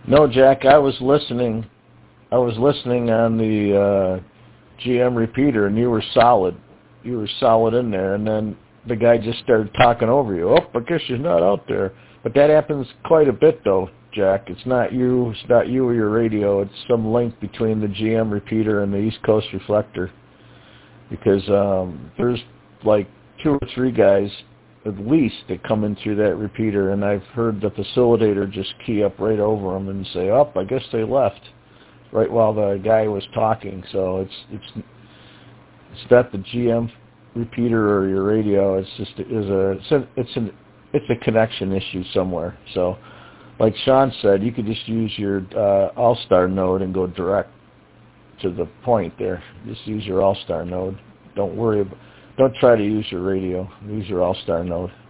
No, Jack, I was listening. I was listening on the GM repeater, and you were solid. You were solid in there, and then the guy just started talking over you. Oh, I guess she's not out there. But that happens quite a bit, though, Jack. It's not you. It's not you or your radio. It's some link between the GM repeater and the East Coast reflector. Because there's like 2 or 3 guys at least that come in through that repeater, and I've heard the facilitator just key up right over them and say, "Oh, I guess they left," right while the guy was talking. So it's not the GM repeater or your radio. It's just it's a connection issue somewhere. So, like Sean said, you could just use your All-Star node and go direct to the point there. Just use your All-Star node. Don't try to use your radio. Use your All-Star node.